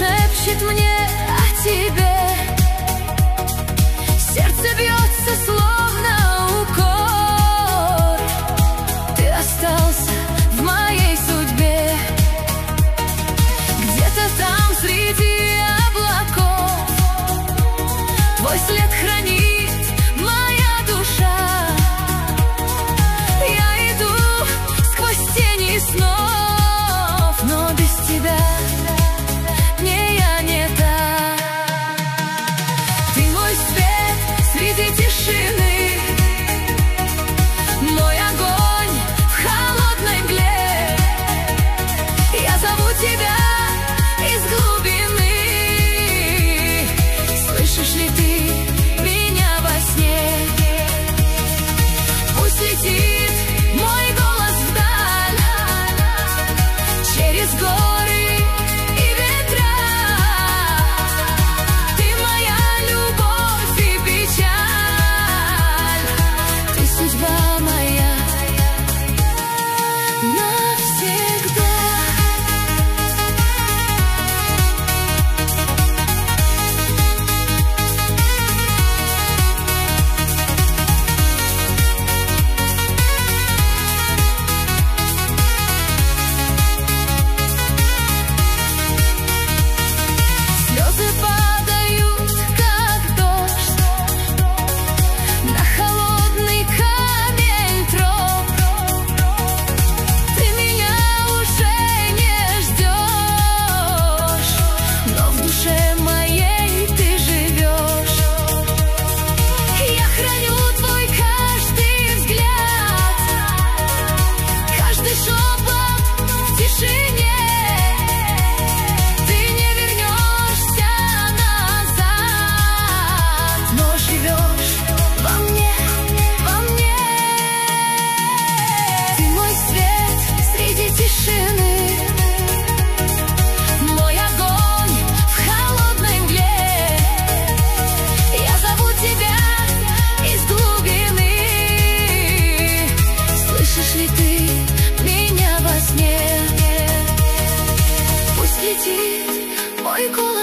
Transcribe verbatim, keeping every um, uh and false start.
шепчет мне о тебе. Сердце бьется словно укор. Ты остался в моей судьбе. Где-то там среди облаков твой след хранит моя душа. Я иду сквозь тени снов, но без тебя не я не та. Ты мой свет среди тишины, мой огонь в холодной мгле. Я зову тебя из глубины. Слышишь ли ты меня во сне? Пусть летит мой голос вдаль, через горы и ветра. Ты моя любовь и печаль, ты судьба моя навсегда. Слезы падают, как дождь, на холодный камень троп. Ты меня уже не ждешь, но в душе моей ты живешь. Я храню твой каждый взгляд, каждый шепот в тишине. Ты не вернешься назад, но живешь во мне, во мне. Ты мой свет среди тишины, мой огонь в холодной мгле. Я зову тебя из глубины. Слышишь ли ты меня во сне? Пусть летит мой голос